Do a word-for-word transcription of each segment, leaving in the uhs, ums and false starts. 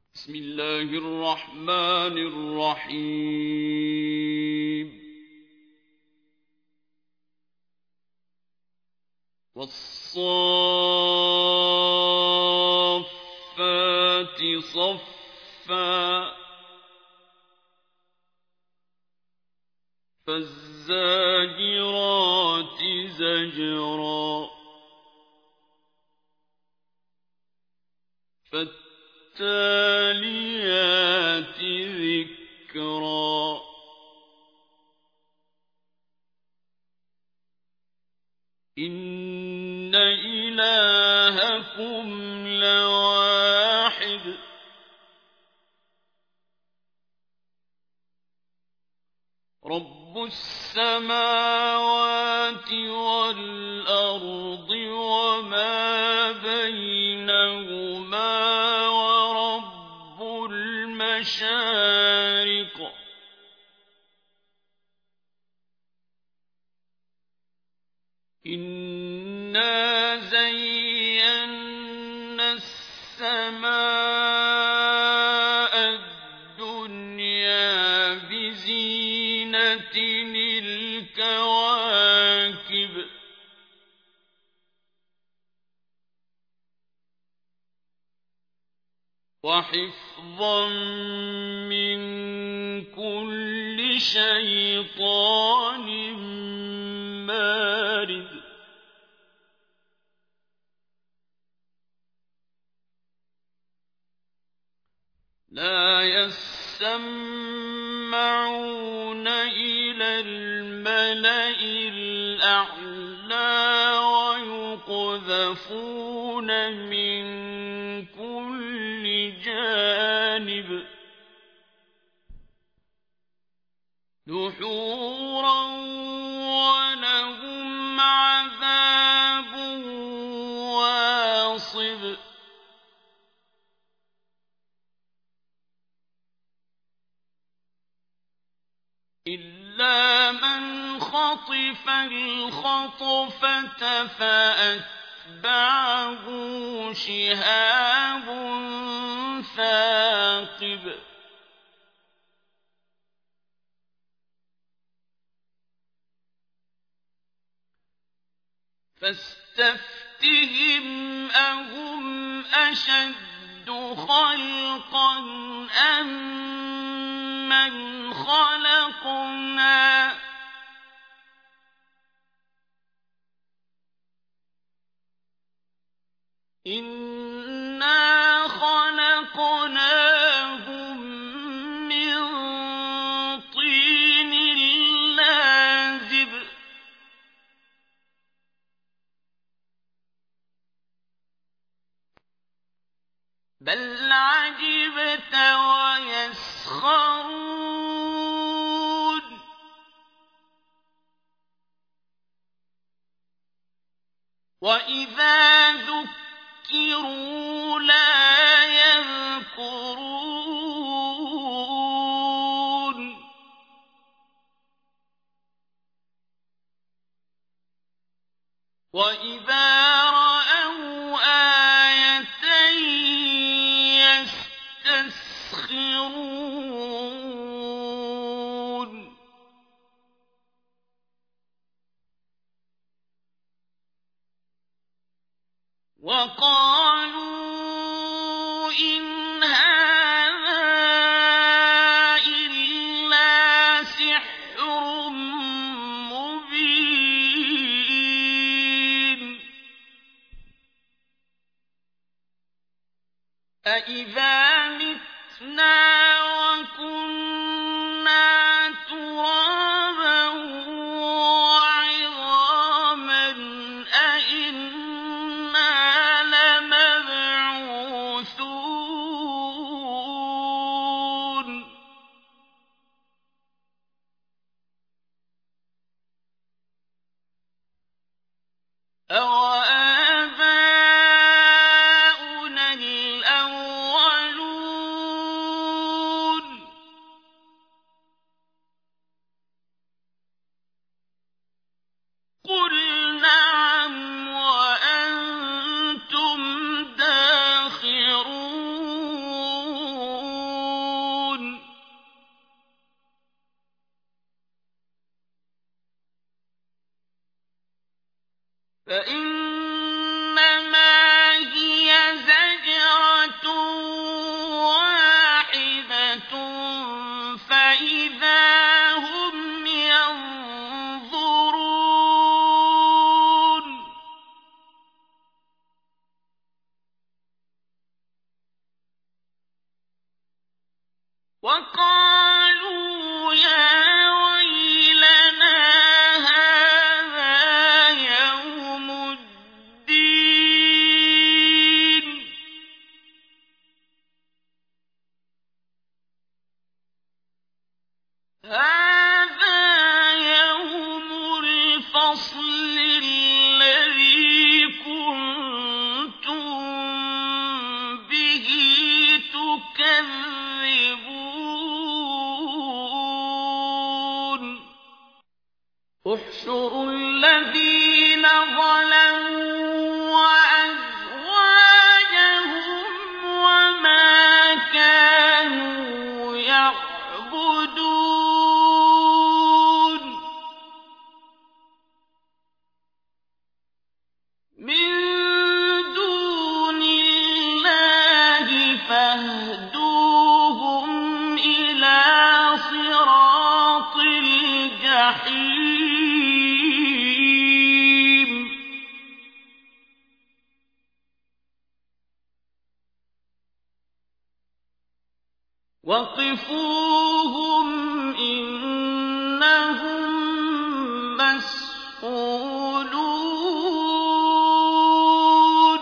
بسم الله الرحمن الرحيم والصافات صفا فالزاجرات زجرا فالتاليات ذكرا إن إلهكم لواحد رب السماوات والأرض وما بينهما ورب المشارق إنا زينا السماء الدنيا بزينة الكواكب وحفظا من كل شيطان مارد لا يسمعون إلى الملأ الأعلى ويقذفون من كل جانب دحورا ولهم عذاب واصب إلا من خطف الخطفة فأتبعه شهاب ثاقب فاستفتهم أهم أشد خلقا أم من خلقنا إنا خلقناهم من طين لازب بل عجبت ويسخرون وإذا ذكروا لا يذكرون وإذا رأوا آية يستسخرون وقالوا إن هذا إلا سحر مبين أإذا متنا وكنا ترابا وعظاما أإنا لمبعوثون أَوَآبَاؤُنَا الْأَوَّلُونَ قُلْ نَعَمْ وَأَنتُمْ دَاخِرُونَ وقالوا يا ويلنا هذا يوم الدين هذا يوم الفصل الذي كنتم به تكذبون احشروا الذين ظلموا وأزواجهم وما كانوا يعبدون من دون الله فاهدوهم إلى صراط الجحيم وقفوهم إنهم مسئولون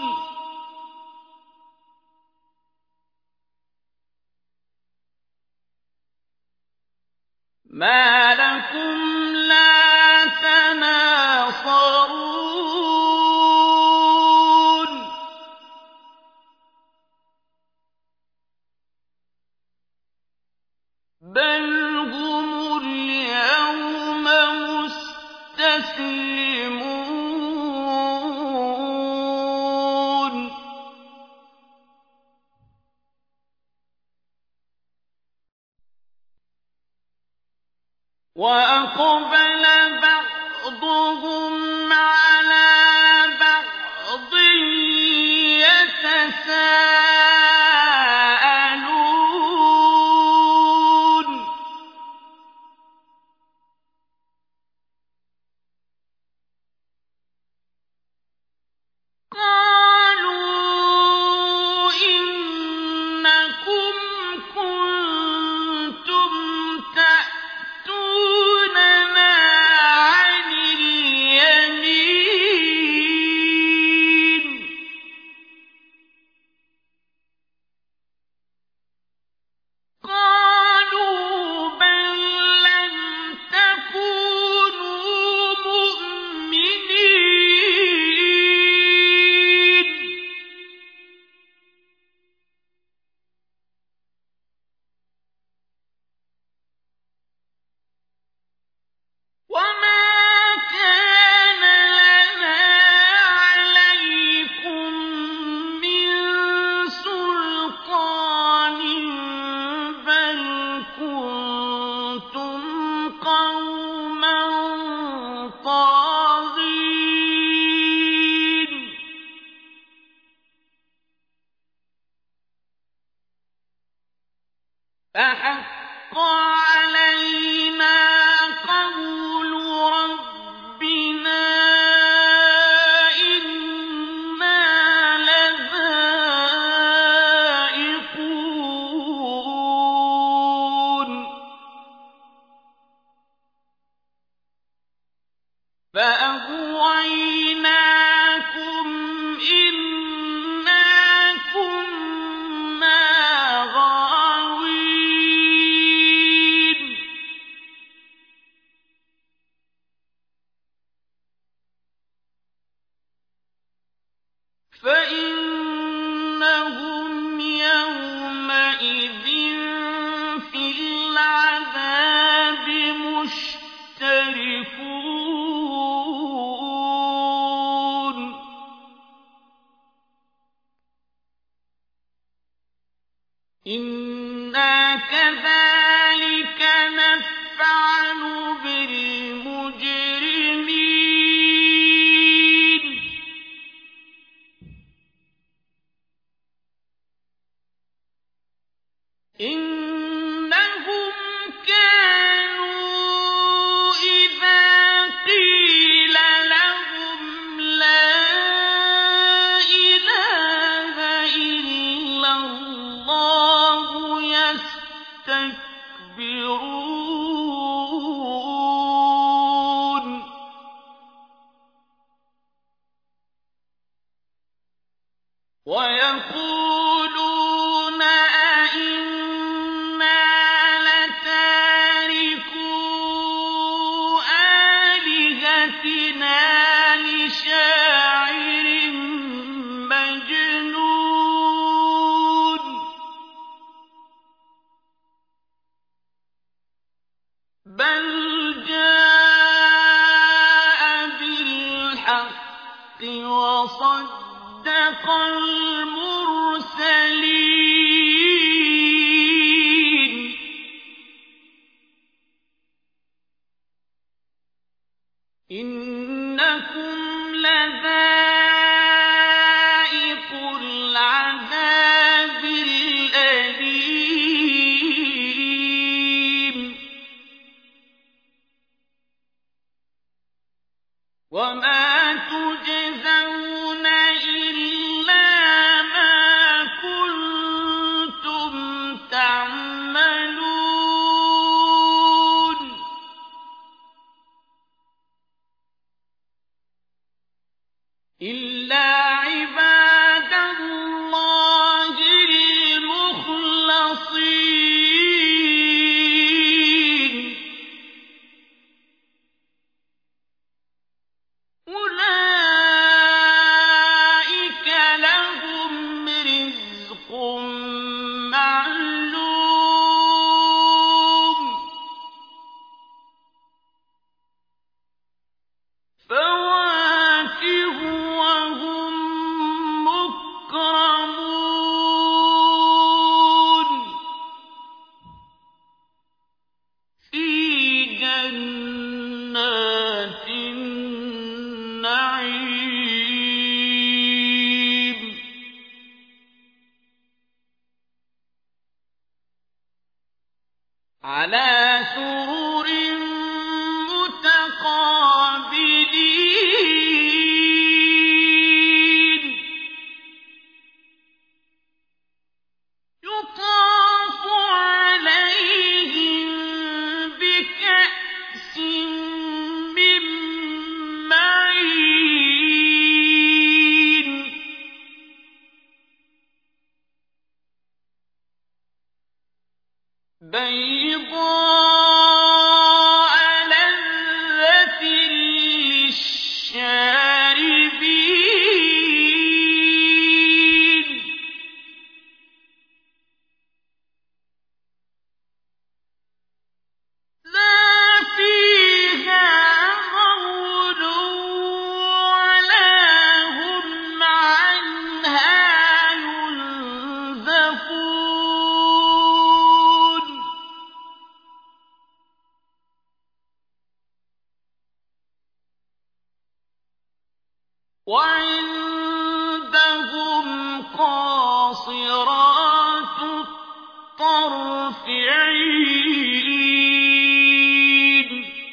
ما لكم لا تناصرون بل هم اليوم مستسلمون وأقبل بعضهم على بعض يتساءلون قالوا إنكم كنتم تأتوننا عن اليمين قالوا بل لم تكونوا مؤمنين وما كان لنا عليكم من سلطان بل كنتم قوما طاغين فحق علينا قول ربنا إنا لذائقون فأغويناكم إنا كنا غاوين فإنهم يومئذ في العذاب مشتركون إنا كذلك نفعل بالمجرمين إنهم كانوا إذا قيل لهم لا إله إلا الله يستكبرون بَلْ جَاءَ بِالْحَقِّ وَصَدَّقَ الْمُرْسَلِينَ إِنَّكُمْ لَذَائِقُو الْعَذَابِ الْأَلِيمِ وَمَا تُجْزَوْنَ إِلَّا مَا كُنتُمْ تَعْمَلُونَ إِلَّا عِبَادَ اللَّهِ الْمُخْلَصِينَ أُولَٰئِكَ لَهُمْ رِزْقٌ مَّعْلُومٌ فَوَاكِهُ وَهُم مُّكْرَمُونَ فِي جَنَّاتِ النَّعِيمِ عَلَىٰ سُرُرٍ مُّتَقَابِلِينَ يُطَافُ عَلَيْهِم بِكَأْسٍ مِّن مَّعِينٍ بَيْضَاءَ لَذَّةٍ لِّلشَّارِبِينَ لَا فِيهَا غَوْلٌ وَلَا هُمْ عَنْهَا يُنزَفُونَ وَعِندَهُمْ قَاصِرَاتُ الطَّرْفِ عِينٌ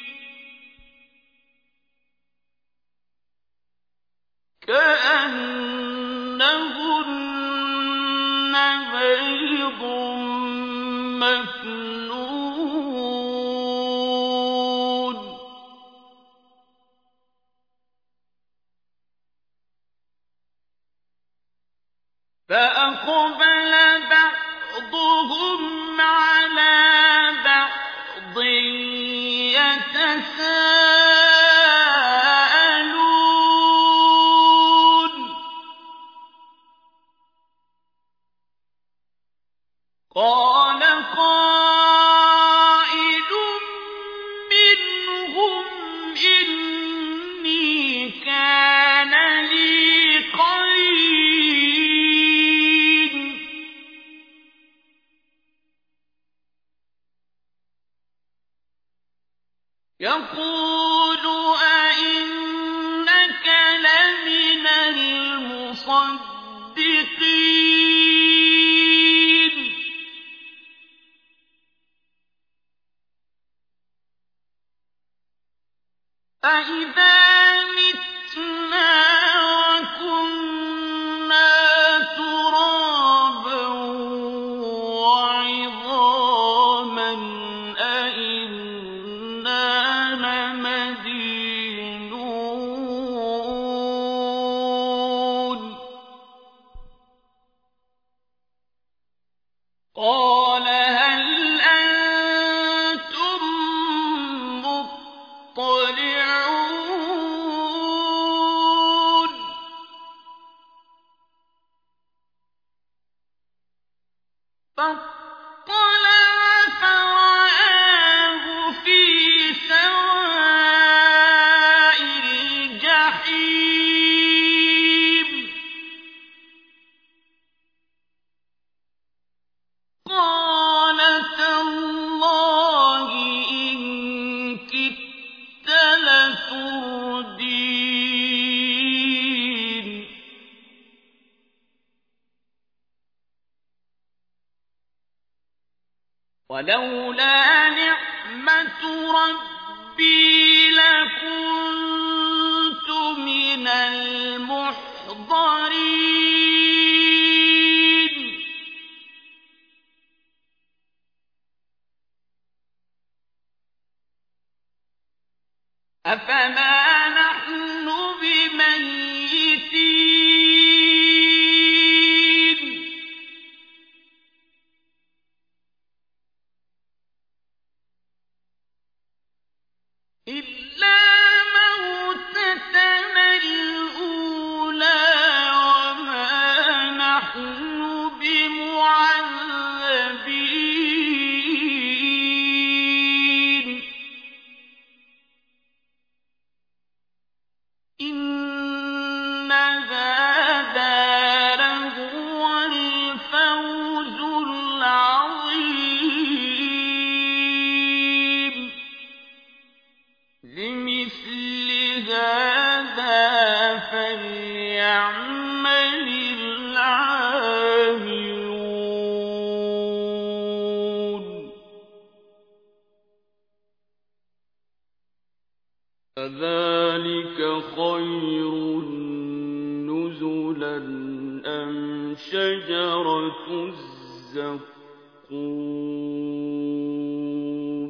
كَأَنَّهُنَّ بَيْضٌ مَّكْنُونٌ فَأَقْبَلَ بَعْضُهُمْ عَلَىٰ بَعْضٍ يَتَسَاءَلُونَ قَالَ قَائِلٌ مِّنْهُمْ إِنِّي كَانَ لِي قَرِينٌ يَقُولُ أَإِنَّكَ لَمِنَ الْمُصَدِّقِينَ أَإِذَا مِتْنَا وَكُنَّا تُرَابًا وَعِظَامًا أَإِنَّا لَمَدِينُونَ قَالَ هَلْ أَنتُم مُّطَّلِعُونَ فَاطَّلَعَ فَرَآهُ فِي ولولا نعمة ربي لكنت من المحضرين أفما نحن بميتين إلا موتتنا الأولى وما نحن بمعذبين إن هذا لهو الفوز العظيم لمثل هذا فليعمل العاملون أذلك خير نزلا أم شجرة الزقوم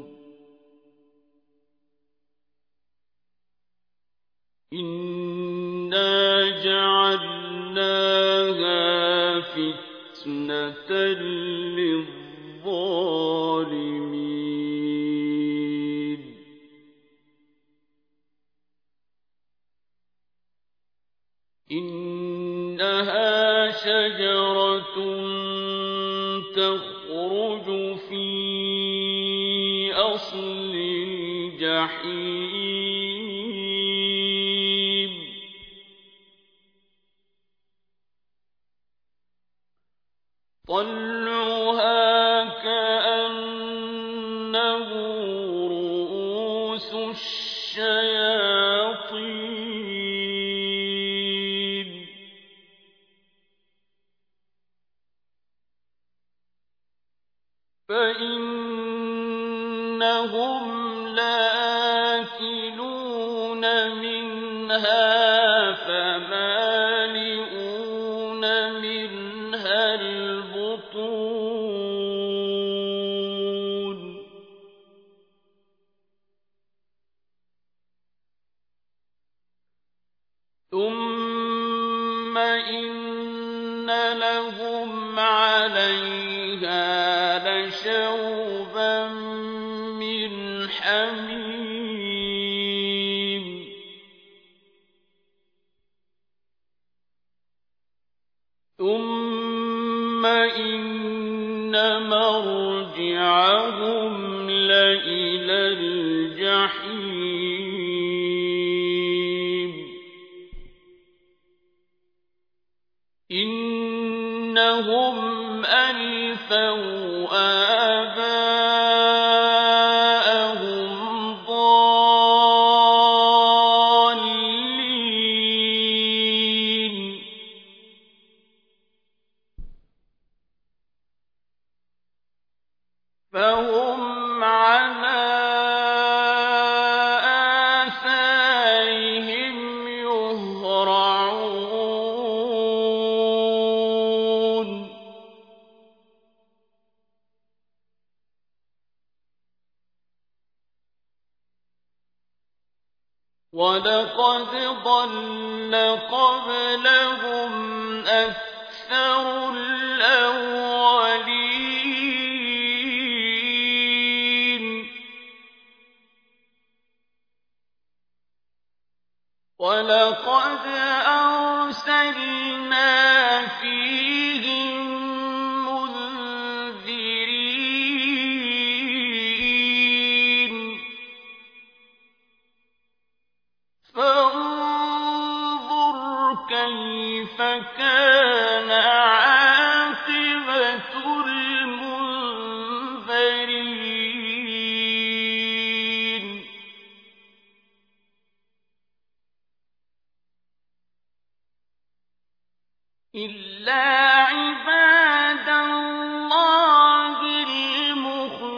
إنا جعلناها فتنة للظالمين إنها شجرة تخرج في أصل الجحيم طلعها كأنه رؤوس الشياطين فإنهم لآكلون منها فمالئون منها البطون ثم إن لهم عليها لشوبا من حميم ثم إن مرجعهم لإلى الجحيم إنهم ألفوا آباءهم ضالين فهم على آثارهم يهرعون ولقد ضل قبلهم أكثر الأولين ولقد أرسلنا فيهم منذرين فانظر كيف كان عاقبة المنذرين إلا عباد الله المخلصين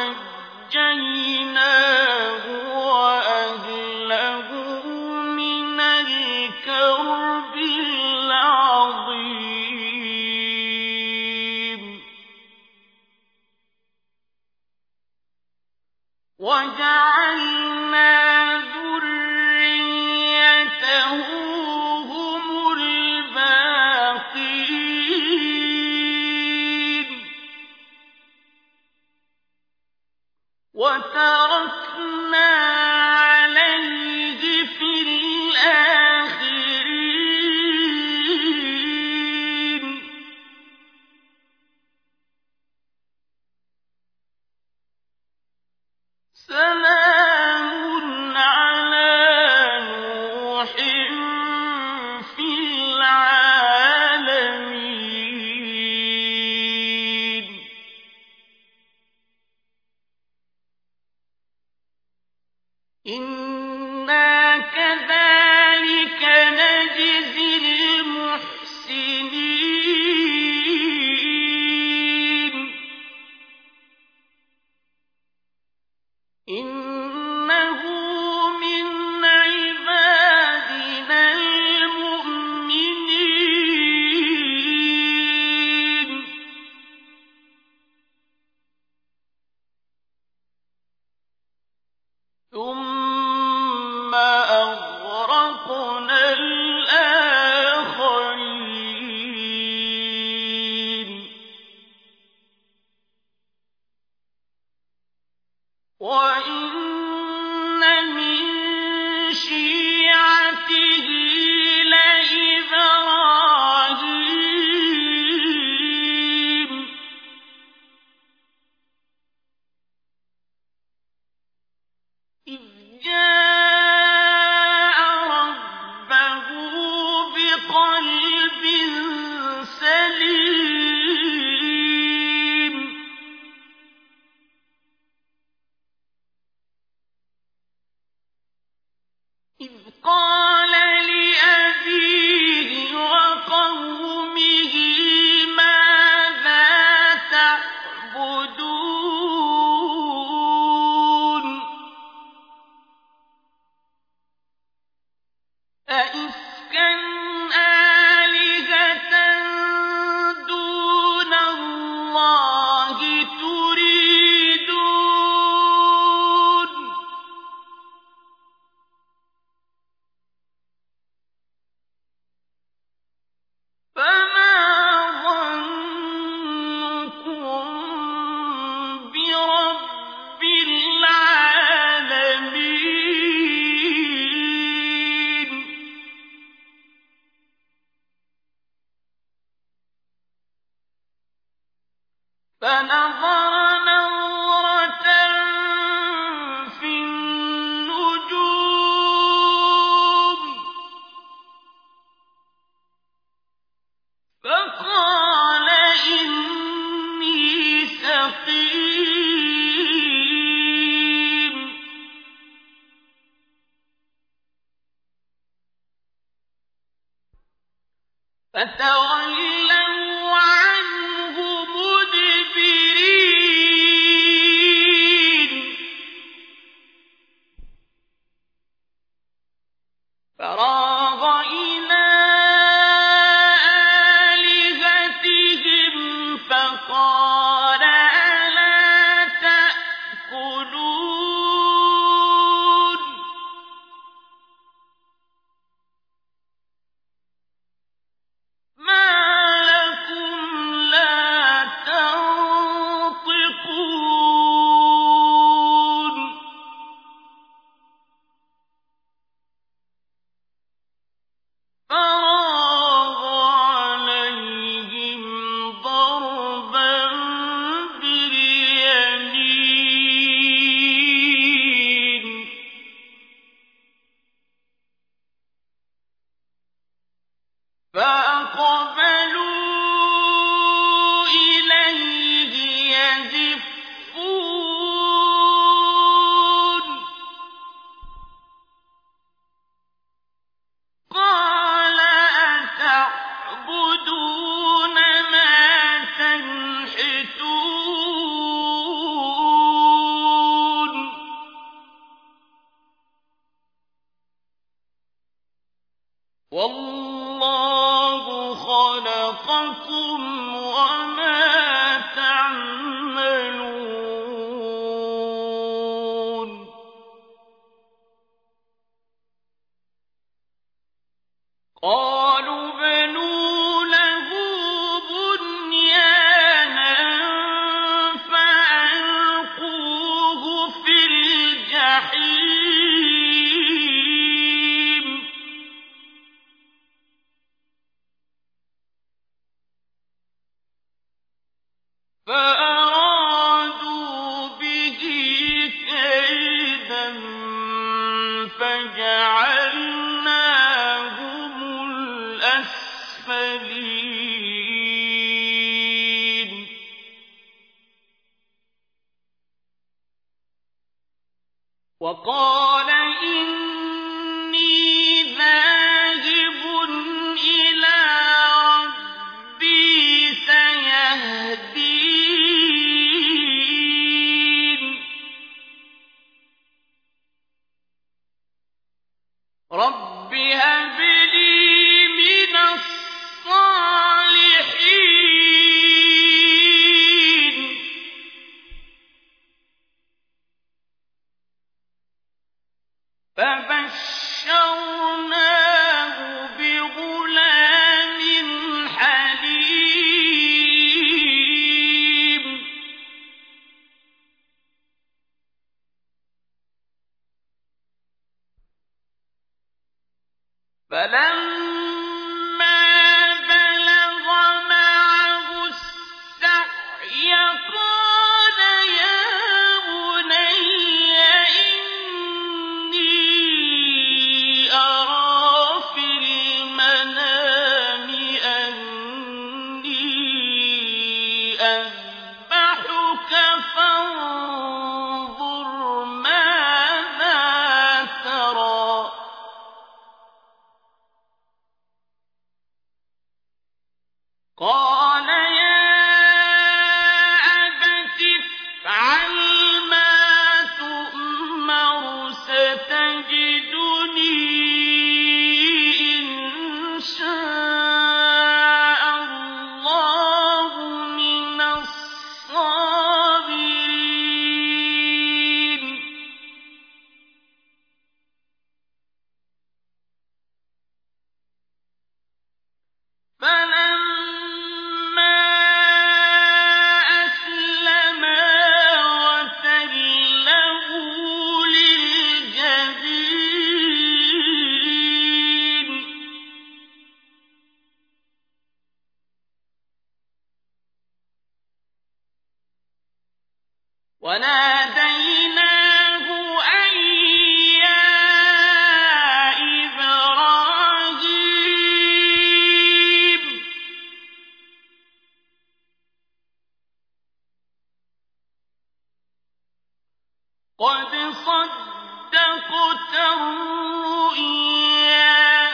وَنَجَّيْنَاهُ وَأَهْلَهُ مِنَ الْكَرْبِ الْعَظِيمِ وَجَعَلْنَا ذُرِّيَّتَهُ هُمُ الْبَاقِينَ وَتَرَكْنَا عَلَيْهِ فِي الْآخِرِينَ سَلَامٌ عَلَىٰ نُوحٍ فِي الْعَالَمِينَ إِنَّا كَذَٰلِكَ نَجْزِي الْمُحْسِنِينَ إِنَّهُ مِنْ عِبَادِنَا الْمُؤْمِنِينَ ثُمَّ أَغْرَقْنَا الْآخَرِينَ وَإِنَّ مِن شِيعَتِهِ لَإِبْرَاهِيمَ إِذْ جَاءَ رَبَّهُ بِقَلْبٍ سَلِيمٍ إِذْ قَالَ لِأَبِيهِ وَقَوْمِهِ مَاذَا تَعْبُدُونَ أَئِفْكًا آلِهَةً دُونَ اللَّهِ تُرِيدُونَ فَمَا ظَنُّكُم بِرَبِّ الْعَالَمِينَ فَنَظَرَ نَظْرَةً فِي النُّجُومِ فَقَالَ إِنِّي سَقِيمٌ فَتَوَلَّوْا عَنْهُ مُدْبِرِينَ فَرَاغَ إِلَىٰ آلِهَتِهِمْ فَقَالَ أَلَا تَأْكُلُونَ مَا وما تعملون قالوا بنوا له بنيانا فألقوه في الجحيم فأرادوا به كيدا فجعلناهم الأسفلين وقال إني ذاهب إلى ربي سيهدين رب هب لي من الصالحين فبشرناه بغلام حليم فلما بلغ معه السعي قال يا بني إني أرى في المنام أني أذبحك فانظر ماذا ترى قال يا أبت افعل ما تؤمر ستجدني إن شاء الله من الصابرين فلما أسلما وتله للجبين وناديناه أن يا إبراهيم قد صدقت الرؤيا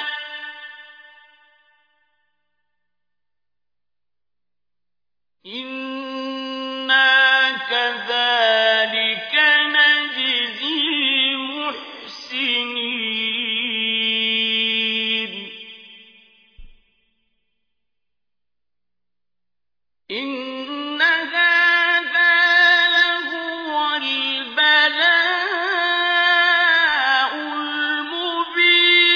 إنا كذلك نجزي المحسنين إن هذا لهو البلاء المبين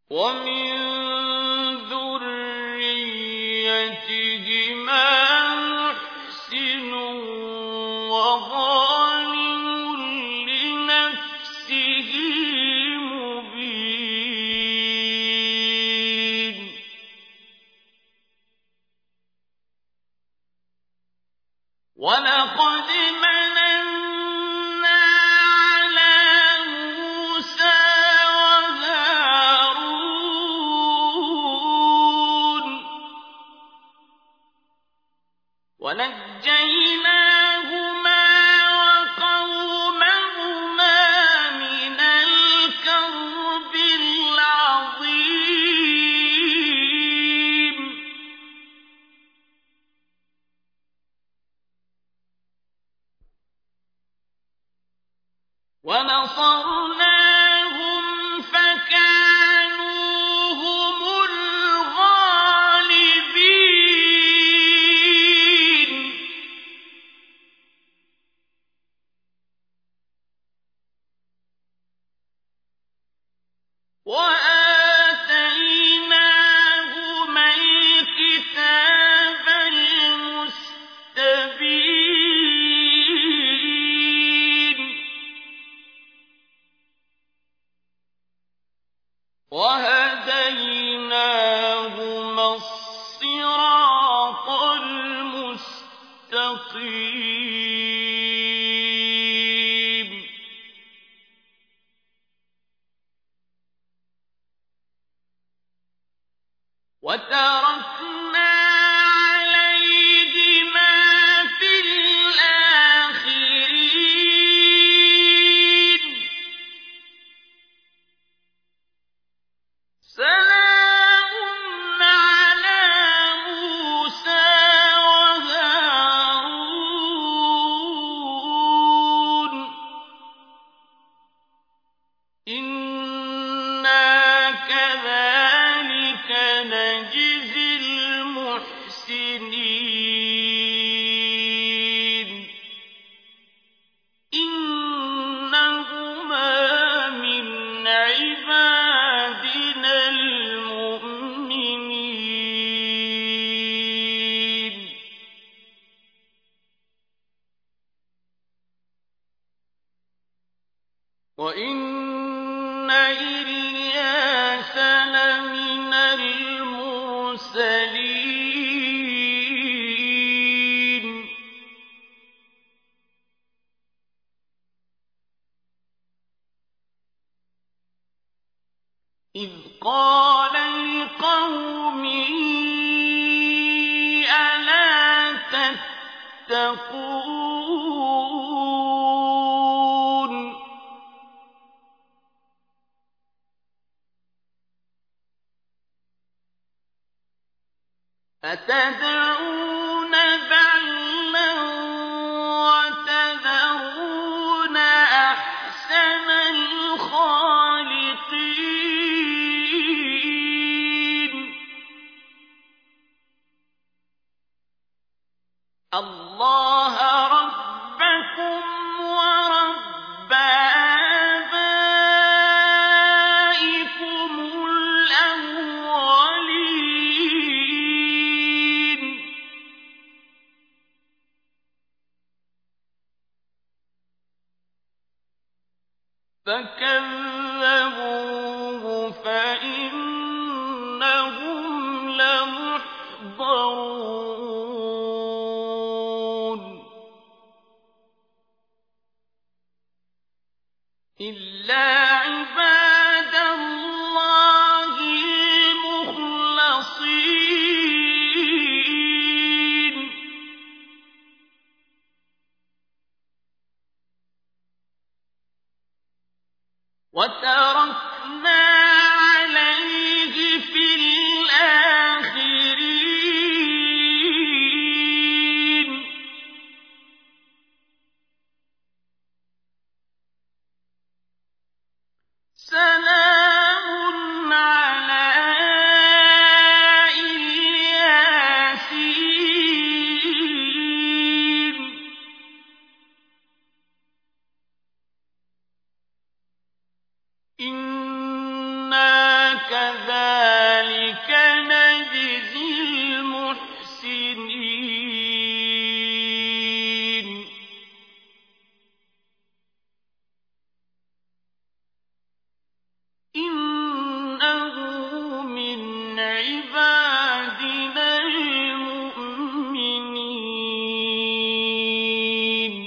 وَمِن ذُرِّيَّتِهِمَا مُحْسِنٌ وَظَالِمٌ لِّنَفْسِهِ مُبِينٌ وَلَقَدْ مَنَنَّا عَلَىٰ مُوسَىٰ وَهَارُونَ وَنَجَّيْنَاهُمَا وَقَوْمَهُمَا مِنَ الْكَرْبِ الْعَظِيمِ وَنَصَرْنَاهُمْ فَكَانُوا هُمُ الْغَالِبِينَ وَآتَيْنَاهُمَا الْكِتَابَ الْمُسْتَبِينَ وَهَدَيْنَاهُمَا الصِّرَاطَ الْمُسْتَقِيمَ وَتَرَكْنَا عَلَيْهِمَا فِي الْآخِرِينَ سَلَامٌ عَلَىٰ مُوسَىٰ وَهَارُونَ إِنَّا كَذَٰلِكَ نَجْزِي الْمُحْسِنِينَ إِنَّهُمَا مِنْ عِبَادِنَا الْمُؤْمِنِينَ وَإِنَّ إِلْيَاسَ لَمِنَ الْمُرْسَلِينَ إِذْ قَالَ لِقَوْمِهِ أَلَا تَتَّقُونَ أَتَدْعُونَ بَعْلًا وَتَذَرُونَ أَحْسَنَ الْخَالِقِينَ اللَّهَ رَبَّكُمْ وَرَبَّ آبَائِكُمُ الْأَوَّلِينَ فَكَذَّبُوهُ فَإِنَّهُمْ لَمُحْضَرُونَ إِلَّا عِبَادَ اللَّهِ الْمُخْلَصِينَ وَتَرَكْنَا عَلَيْهِ فِي الْآخِرِينَ سَلَامٌ عَلَىٰ الْيَاسِينَ إِنَّا كَذَٰلِكَ نَجْزِي الْمُحْسِنِينَ إِنَّهُ مِنْ عِبَادِنَا الْمُؤْمِنِينَ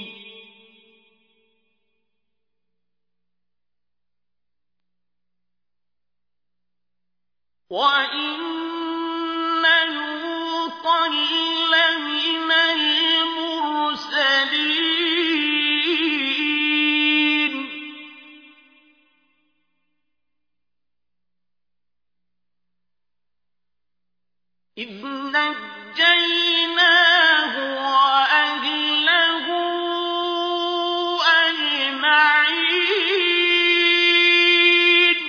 وَإِنَّ لُوطًا لَّمِنَ الْمُرْسَلِينَ إِذْ نَجَّيْنَاهُ وَأَهْلَهُ أَجْمَعِينَ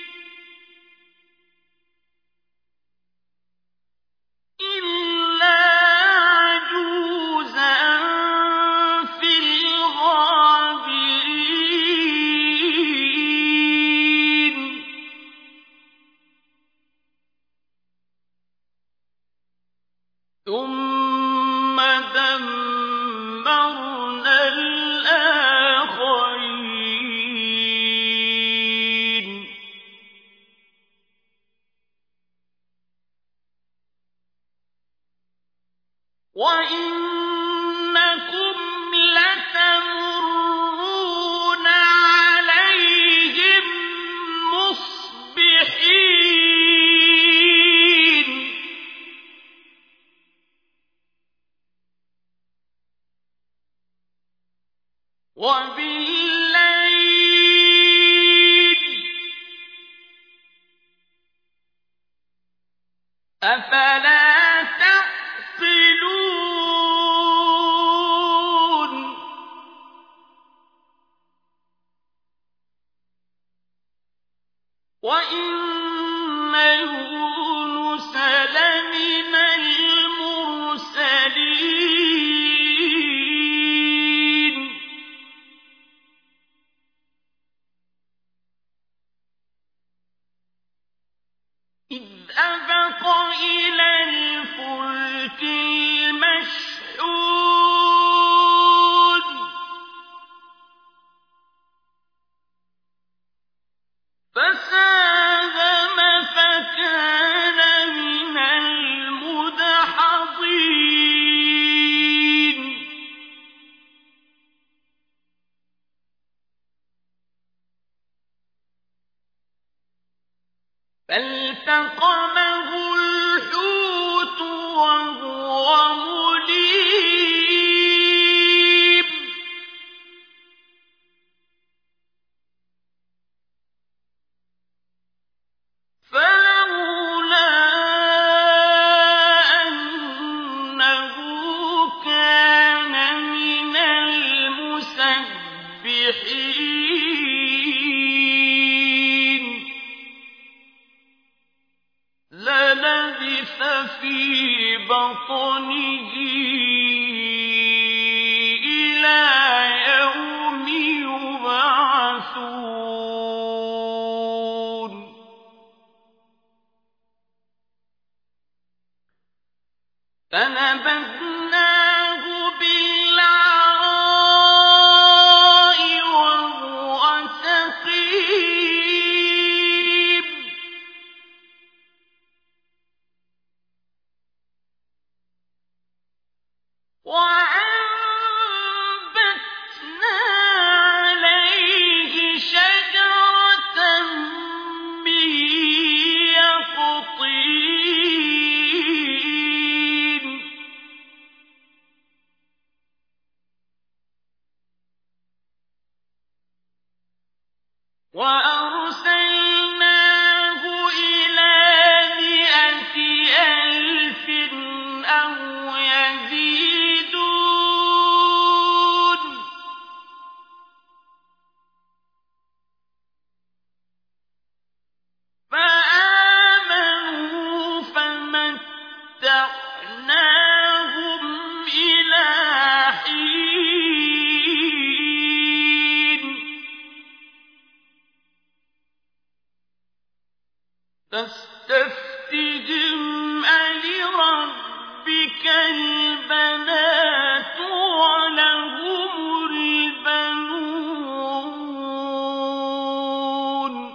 إِلَّا عَجُوزًا فِي الْغَابِرِينَ ثُمَّ دَمَّرْنَا الْآخَرِينَ وَإِنَّكُمْ لَتَمُرُّونَ عَلَيْهِم مُّصْبِحِينَ وَبِاللَّيْلِ ۗ أَفَلَا تَعْقِلُونَ وَإِنَّ يُونُسَ لَمِنَ الْمُرْسَلِينَ إِذْ أَبَقَ إِلَى الْفُلْكِ الْمَشْحُونِ فَسَاهَمَ فَكَانَ مِنَ الْمُدْحَضِينَ فَالْتَقَمَهُ الْحُوتُ وَهُوَ مُلِيمٌ فَلَوْلَا أَنَّهُ كَانَ مِنَ الْمُسَبِّحِينَ لَلَبِثَ فِي بَطْنِهِ إِلَىٰ يَوْمِ يُبْعَثُونَ فَنَبَذْنَاهُ بِالْعَرَاءِ وَهُوَ سَقِيمٌ وَأَنبَتْنَا عَلَيْهِ شَجَرَةً مِّن يَقْطِينٍ وَأَرْسَلْنَاهُ إِلَىٰ مِائَةِ أَلْفٍ أَوْ يَزِيدُونَ فَآمَنُوا فَمَتَّعْنَاهُمْ إِلَىٰ حِينٍ فاستفتهم ألربك البنات ولهم البنون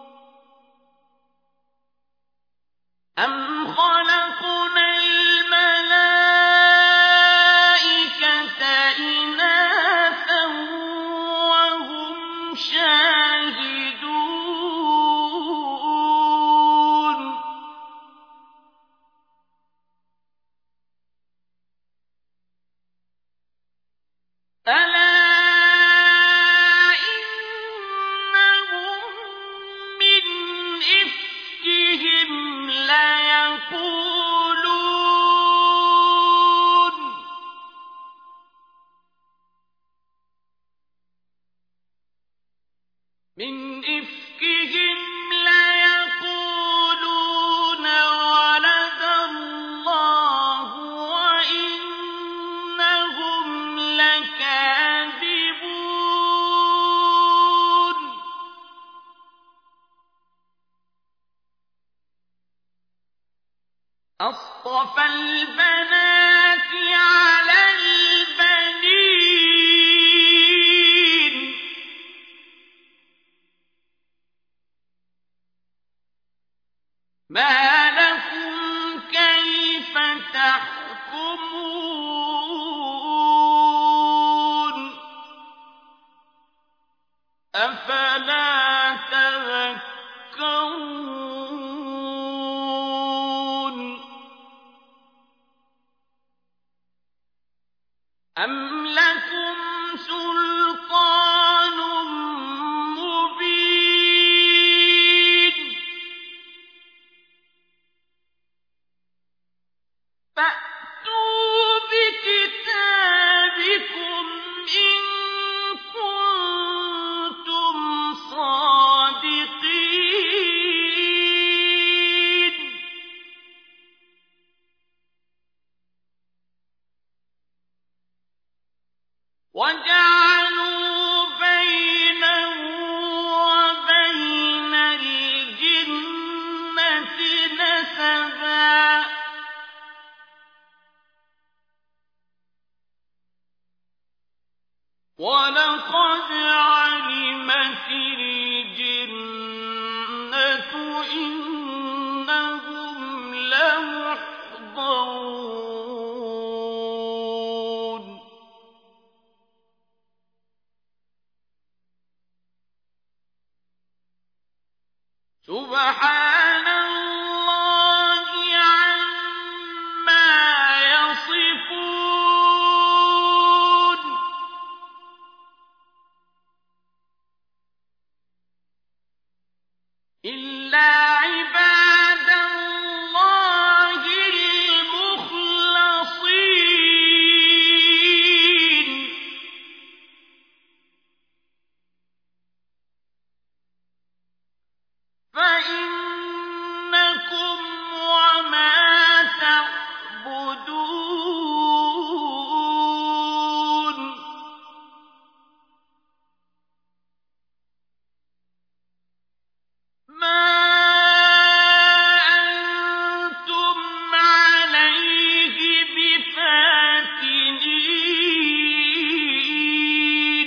أم خلقنا الملائكة إناثا وهم شاهدون ألا إنهم من إفكهم ليقولون من إفكهم ليقولون ولد الله وإنهم لكاذبون أصطفى البنات على البنين ما لكم كيف تحكمون أفلا تذكرون أم لكم سلطان مبين فأتوا بكتابكم إن كنتم صادقين وجعلوا بينه وبين الجنة نسبا ولقد علمت الجنة إنهم لمحضرون سبحان الله عما يصفون إلا عباد الله المخلصين فإنكم وما تعبدون ما أنتم عليه بفاتنين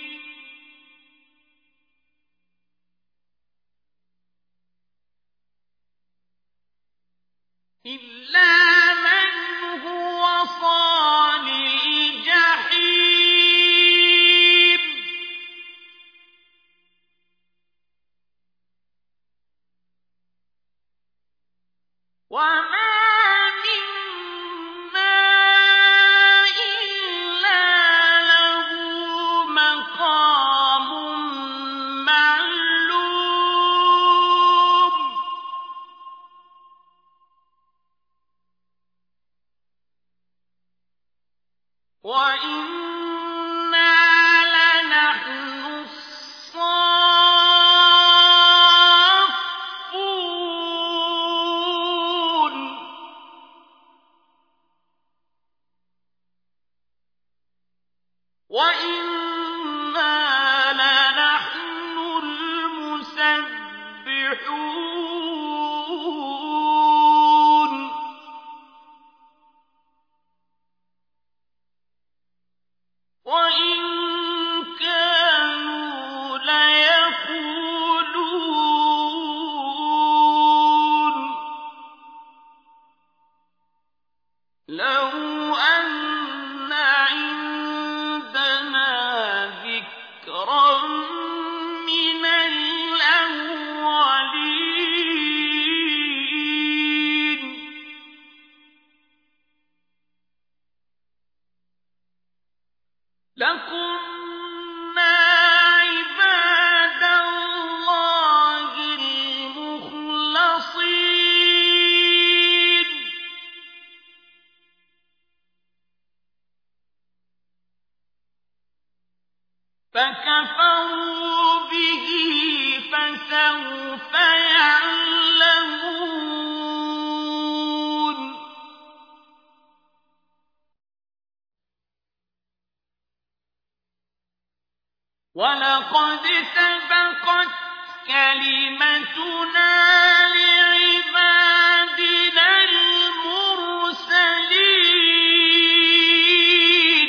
إلا من هو صال الجحيم وما منا إلا له مقام معلوم وَلَقَدْ سَبَقَتْ كَلِمَتُنَا لِعِبَادِنَا الْمُرْسَلِينَ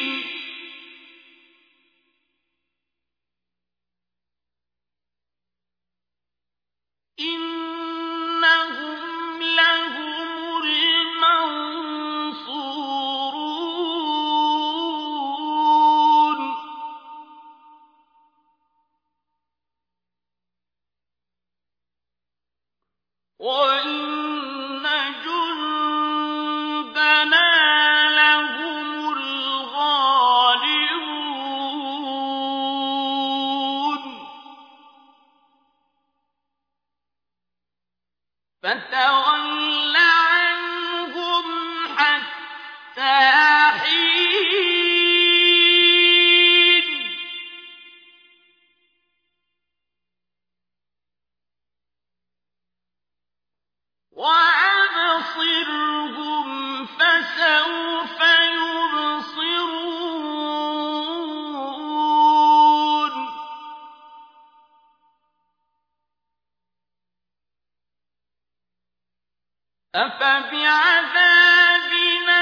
إِنَّهُمْ لَهُمُ الْمَنصُورُونَ وَإِنَّ جُندَنَا لَهُمُ الْغَالِبُونَ فَتَوَلَّ عَنْهُمْ حَتَّىٰ حِينٍ وَأَبْصِرْهُمْ فَسَوْفَ يُبْصِرُونَ أَفَبِعَذَابِنَا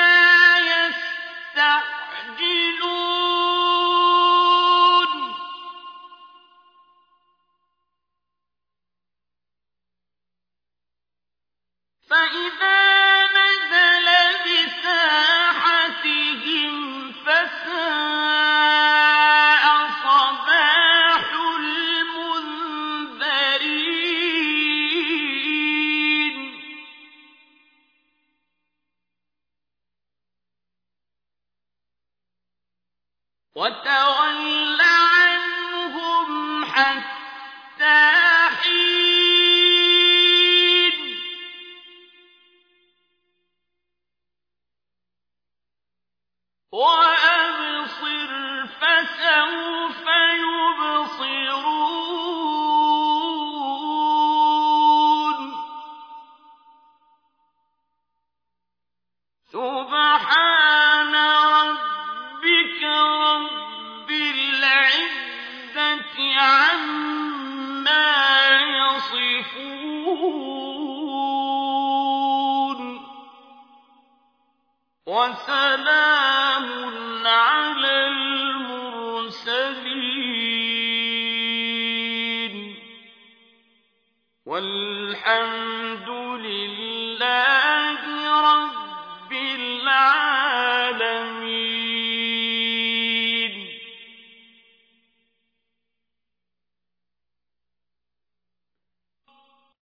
يَسْتَعْجِلُونَ فَإِذَا نَزَلَ بِسَاحَتِهِمْ فَسَاءَ صَبَاحُ الْمُنذَرِينَ وَتَوَلَّ عَنْهُمْ حَتَّىٰ حِينٍ وَأَبْصِرْ فَسَوْفَ يُبْصِرُونَ سُبْحَانَ رَبِّكَ رَبِّ الْعِزَّةِ عَمَّا يَصِفُونَ وَسَلَامٌ عَلَى الْمُرْسَلِينَ وَالْحَمْدُ لِلَّهِ